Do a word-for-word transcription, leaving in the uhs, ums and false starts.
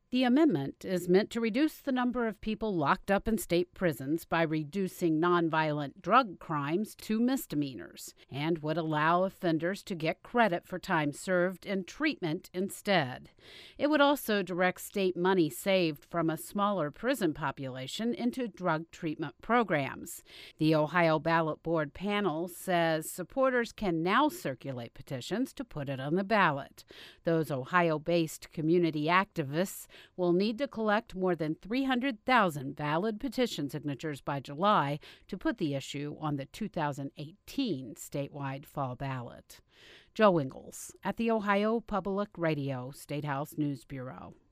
The amendment is meant to reduce the number of people locked up in state prisons by reducing nonviolent drug crimes to misdemeanors and would allow offenders to get credit for time served in treatment instead. It would also direct state money saved from a smaller prison population into drug treatment programs. The Ohio Ballot Board panel says supporters can now circulate petitions to put it on the ballot. Those Ohio-based community activists will need to collect more than three hundred thousand valid petition signatures by July to put the issue on the two thousand eighteen statewide fall ballot. Joe Ingles at the Ohio Public Radio State House News Bureau.